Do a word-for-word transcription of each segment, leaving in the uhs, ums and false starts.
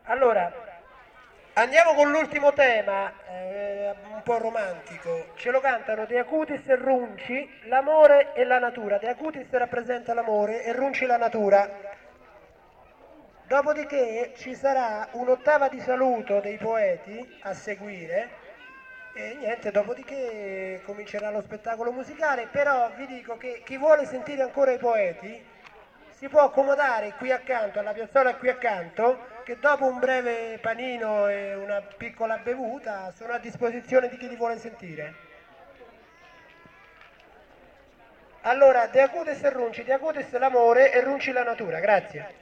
Allora, andiamo con l'ultimo tema, eh, un po' romantico. Ce lo cantano De Acutis e Runci, l'amore e la natura. De Acutis rappresenta l'amore e Runci la natura. Dopodiché ci sarà un'ottava di saluto dei poeti a seguire e niente, dopodiché comincerà lo spettacolo musicale, però vi dico che chi vuole sentire ancora i poeti si può accomodare qui accanto, alla piazzola qui accanto, che dopo un breve panino e una piccola bevuta sono a disposizione di chi li vuole sentire. Allora, De Acutis e Runci, De Acutis l'amore e Runci la natura, grazie.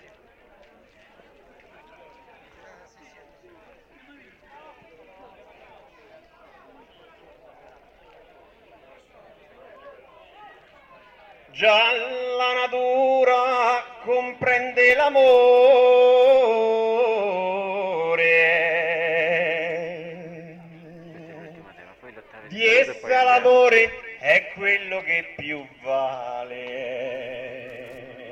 Già la natura comprende l'amore, di essa l'amore è quello che più vale.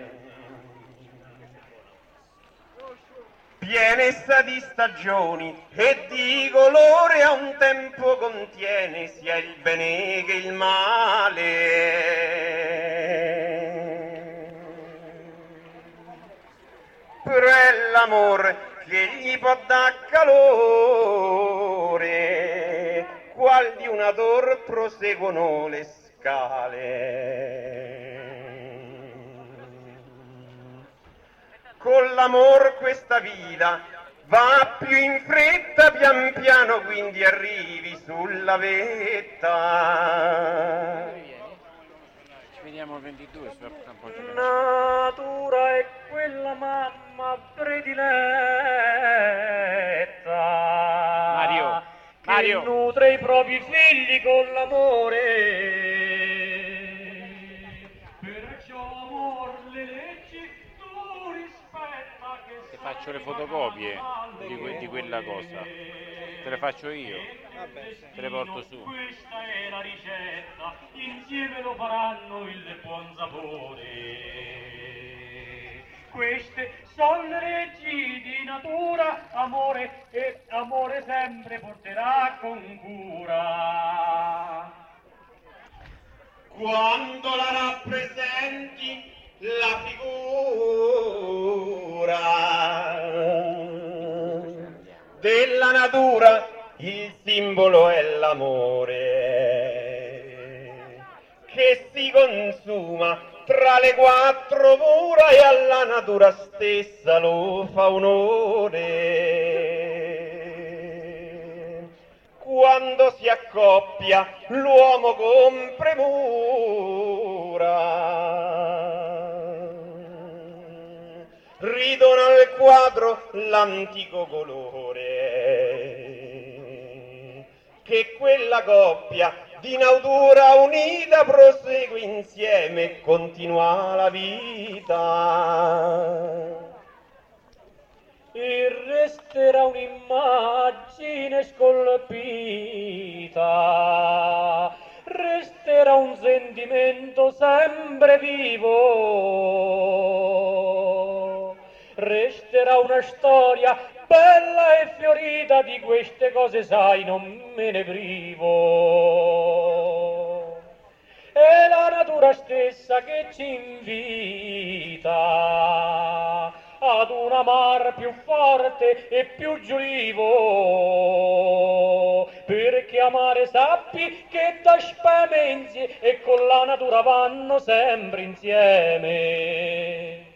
Piena essa di stagioni e di colore a un tempo contiene sia il bene che il male. Però è l'amore che gli può dar calore, qual di una tor proseguono le scale. Con l'amor questa vita va più in fretta, pian piano quindi arrivi sulla vetta. Ci vediamo il ventidue, su un po' di natura è quella mamma prediletta Mario, che Mario. nutre i propri figli con l'amore. Perciò amor le leggi tu rispetta che Ti faccio le fotocopie di, que- di quella cosa. Te le faccio io. Te le porto su. Questa è la ricetta, insieme lo faranno il buon sapore. Queste sono le leggi di natura, amore e amore sempre porterà con cura. Quando la rappresenti la figura della natura, il simbolo è l'amore che si consuma tra le quattro mura e alla natura stessa lo fa onore. Quando si accoppia l'uomo con premura, ridona al quadro l'antico colore che quella coppia di natura unita prosegue insieme e continua la vita. E resterà un'immagine scolpita, resterà un sentimento sempre vivo, resterà una storia bella e fiorita, di queste cose sai non me ne privo. È la natura stessa che ci invita ad un amar più forte e più giulivo, perché amare sappi che da spamenzi e con la natura vanno sempre insieme.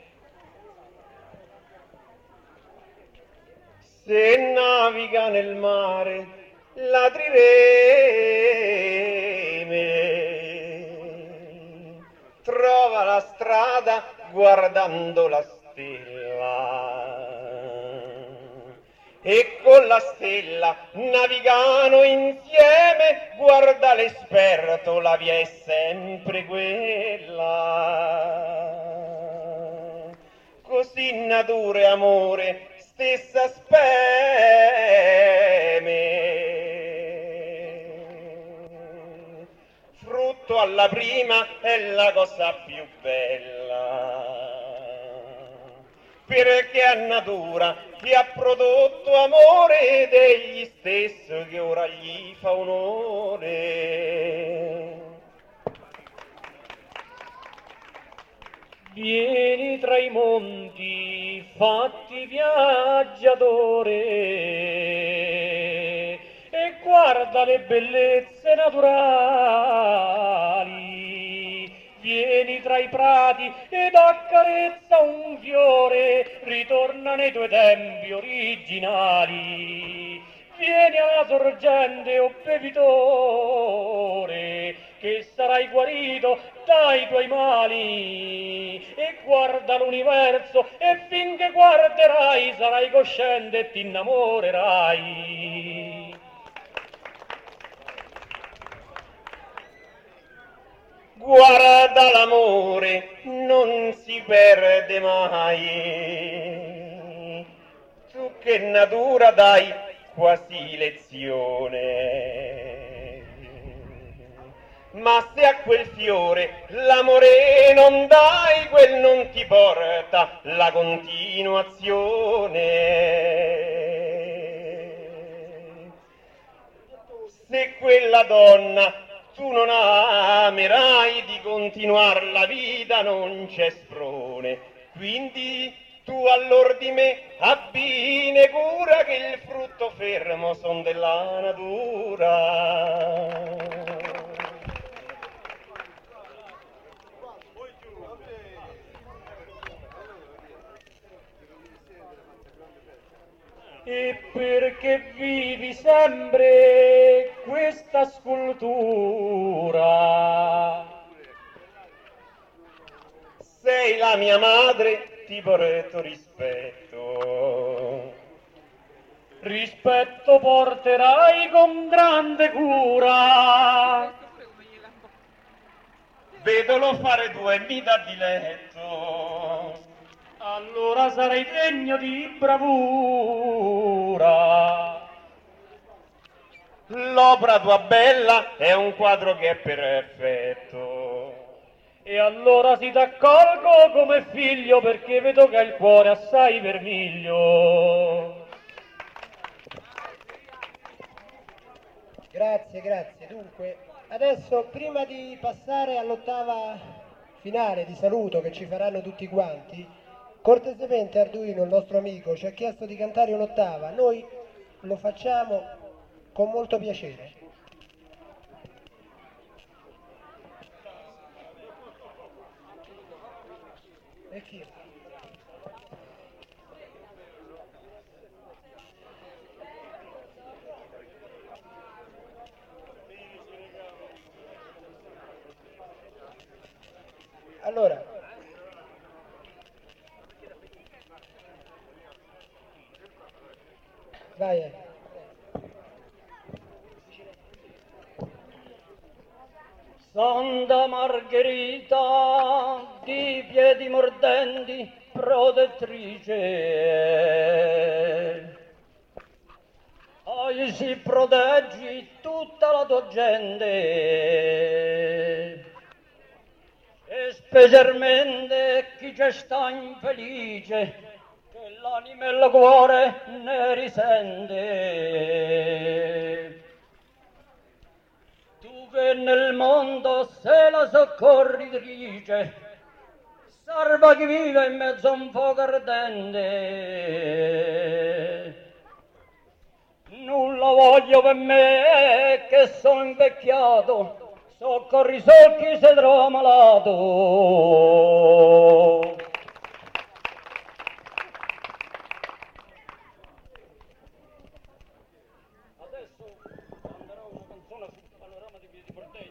Se naviga nel mare ladrireme, trova la strada guardando la stella e con la stella navigano insieme, guarda l'esperto, la via è sempre quella. Così natura e amore stessa speme, frutto alla prima è la cosa più bella. perché a natura ti ha prodotto amore ed egli stesso che ora gli fa onore. Vieni tra i monti, fatti viaggiatore, e guarda le bellezze naturali. Vieni tra i prati ed accarezza un fiore, ritorna nei tuoi tempi originali. Vieni alla sorgente, o bevitore, che sarai guarito dai tuoi mali, e guarda l'universo, e finché guarderai sarai cosciente e ti innamorerai. Guarda l'amore, non si perde mai, tu che natura dai quasi lezione, ma se a quel fiore l'amore non dai, quel non ti porta la continuazione. Se quella donna tu non amerai, di continuar la vita non c'è sprone, quindi tu allor di me abbine cura che il frutto fermo son della natura. E perché vivi sempre questa scultura? Sei la mia madre, ti porto rispetto. Rispetto porterai con grande cura. Vedolo fare due e mi dà diletto. Allora sarai degno di bravura. L'opera tua bella è un quadro che è perfetto. E allora si t'accolgo come figlio, perché vedo che hai il cuore assai vermiglio. Grazie, grazie. Dunque, adesso prima di passare all'ottava finale di saluto che ci faranno tutti quanti, cortesemente Arduino, il nostro amico, ci ha chiesto di cantare un'ottava. Noi lo facciamo con molto piacere. E chi? Allora, vai. eh. Santa Margherita di piedi mordenti, protettrice, ai si proteggi tutta la tua gente, e specialmente chi c'è sta infelice, che l'anima e il cuore ne risente. Tu che nel mondo sei la soccorritrice, salva chi vive in mezzo a un fuoco ardente. Nulla voglio per me che sono invecchiato, soccorri solo chi si trova malato. Adesso canterò una canzone sul panorama di Piedi Portenti.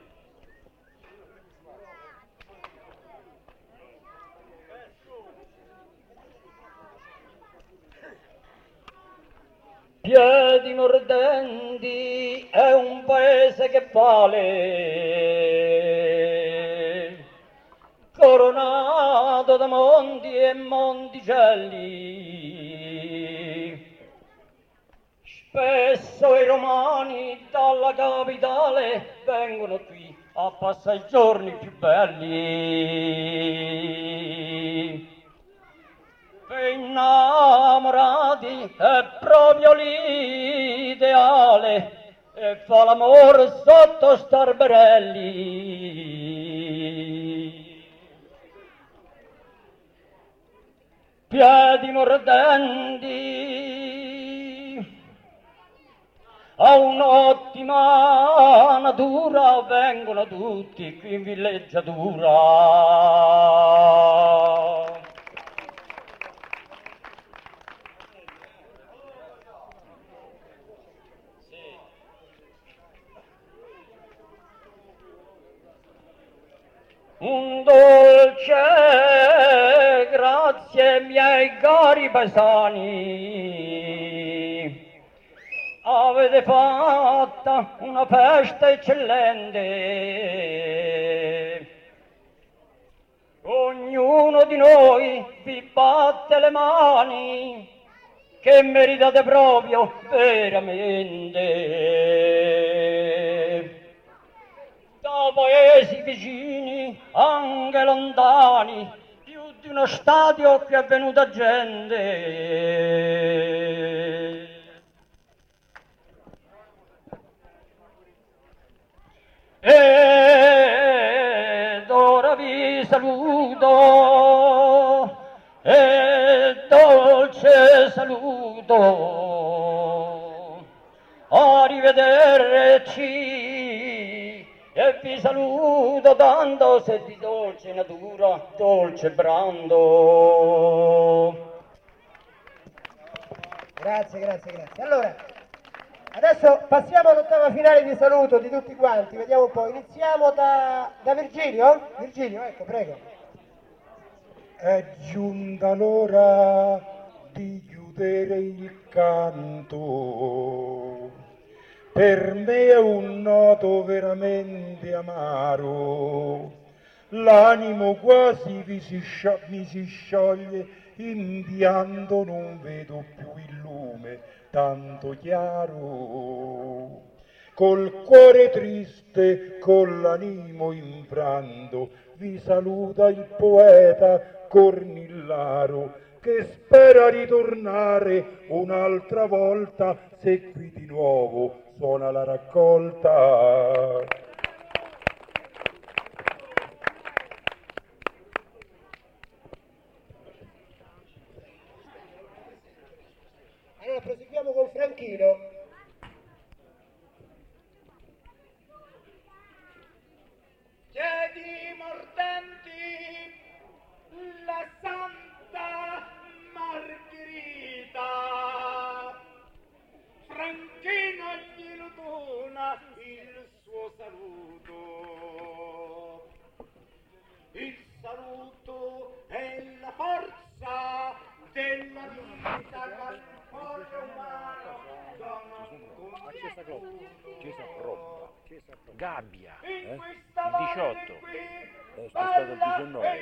Piedi mordenti è un paese che vale, coronato da monti e monticelli. Spesso i romani dalla capitale vengono qui a passare i giorni più belli. Per innamorati è proprio l'ideale e fa l'amore sotto starberelli. Piedi mordenti a un'ottima natura vengono tutti qui in villeggiatura. Un dolce grazie miei cari paesani, avete fatta una festa eccellente. Ognuno di noi vi batte le mani, che meritate proprio veramente. Da paesi vicini, anche lontani, più di uno stadio che è venuta gente. Ed ora vi saluto, e dolce saluto, arrivederci, e vi saluto tanto se di dolce natura, dolce brando. Grazie, grazie, grazie. Allora, adesso passiamo all'ottava finale di saluto di tutti quanti, vediamo un po'. Iniziamo da, da Virgilio. Virgilio, ecco, prego. È giunta l'ora di chiudere il canto, per me è un noto veramente amaro, l'animo quasi mi si, scioglie, mi si scioglie, in pianto non vedo più il lume tanto chiaro. Col cuore triste, con l'animo infranto, vi saluta il poeta Cornillaro, che spera ritornare un'altra volta se qui di nuovo suona la raccolta. Allora proseguiamo con Franchino. Piedi mordenti, la Santa Margherita, Franchino gli dona il suo saluto. Il saluto è la forza della vita che cuore umano dona con Chiesa Propria, Gabbia, in eh? questa il diciotto. Eh, stato il diciannove.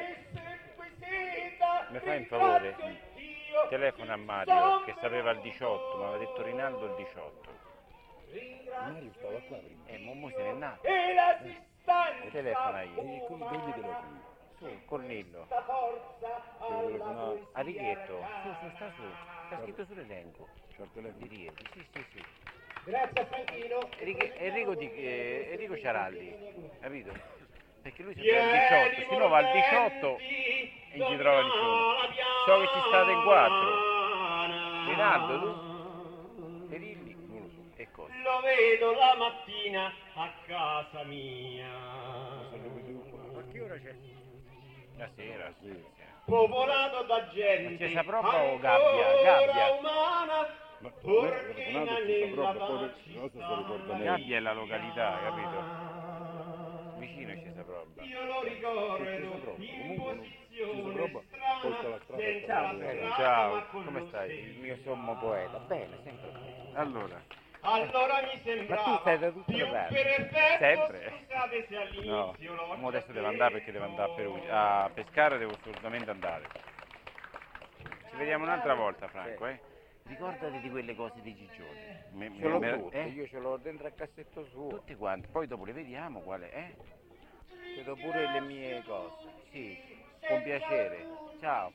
Mi fai un favore? Telefono a Mario che sapeva il diciotto, mi aveva detto Rinaldo il diciotto. Mario stava qua prima. Eh, Momo se n'è nato. E l'assistenza. E telefona io. E come dove telefoni? Su, Cornillo. Devo telefonare. A Righetto. Su, su, sta su. Sta scritto sull'elenco. C'ho il telefono. Di Rieti, sì, sì, sì. Grazie a Franchino. Enrico, Enrico, di, eh, Enrico Ciaralli, capito? Perché lui si trova al diciotto, si trova al diciotto e non ci trova nessuno. So che ci state in quattro. Rinaldo, tu? Perilli? Non lo so. E cosa? Lo vedo la mattina a casa mia. Ma che ora c'è? La sera, sì. Popolato da gente Chiesa Propria o Gabbia? Gabbia. umana, Ma porchina telefonato nella proprio, poi non so se ricorda lei. Gabbia è la località, capito? Vicino a Chiesa Propria. Io lo ricordo in Comunque, posizione roba, porta la strada senza a la Torino. strada, Ciao, ma con come lo stai? stesso. Il mio sommo poeta. Bene, sempre. Allora, Allora mi sembrava Ma tu stai da tutte più le parti. perfetto, Sempre? scusate se no, all'inizio l'ho mo adesso già devo andare perché devo andare a Perugia. A pescare devo assolutamente andare. Ci vediamo un'altra volta, Franco, eh? Ricordati di quelle cose di Gigioni. Me- Ce l'ho me- tutte, eh? io ce l'ho dentro al cassetto suo. Tutti quanti, poi dopo le vediamo quale, eh? Vedo pure le mie cose. Sì, con piacere. Ciao.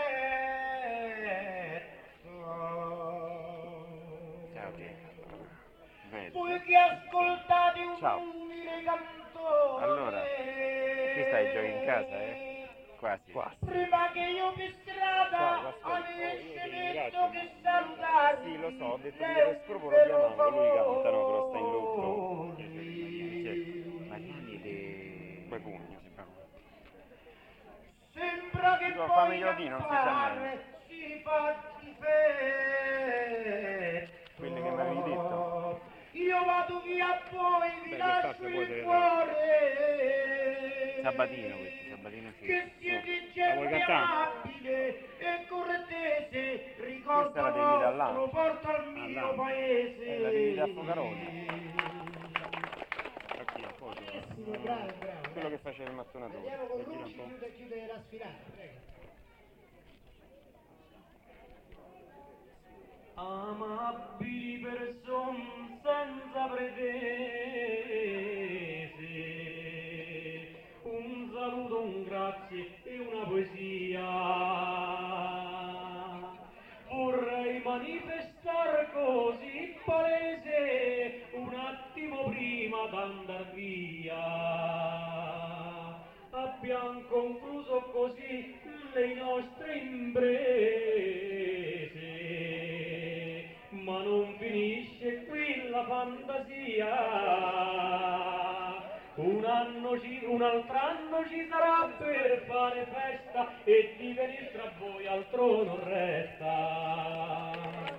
Ciao Pietro. Voi che ascoltate un Ciao. umile cantore. Allora, qui stai giochi in casa, eh? Quasi. Quasi. Prima che io per strada avessi detto che salutarmi. Sì, lo so, ho detto che per scrupolo chiamavo, lui canta, no, però sta in lutto. Mariani de... Bagugno. Sembra che Dico, poi fammi chiodì, non si sa appare si fa di fe. Quelle che mi avevi detto. Io vado via poi vi Beh, lascio quest'altro poi il deve cuore. Sabatino questo, Sabatino sì. Che siete La vuoi gente cantare? amabile e cortese, Questa ricordo la devi dare là. vostro, porta al mio là. paese. Eh, la devi dare a Focaroli. Occhi, un po', Bravissimo, bravo, bravo. quello che faceva il mattonatore. Andiamo con Gira un Luci, po'. chiude, chiude la sfilata, prego. Amabili persone senza pretese, un saluto, un grazie e una poesia. Vorrei manifestar così palese un attimo prima d'andar via. Abbiamo concluso così le nostre imprese, ma non finisce qui la fantasia. Un anno ci, un altro anno ci sarà per fare festa e di venire tra voi altro non resta.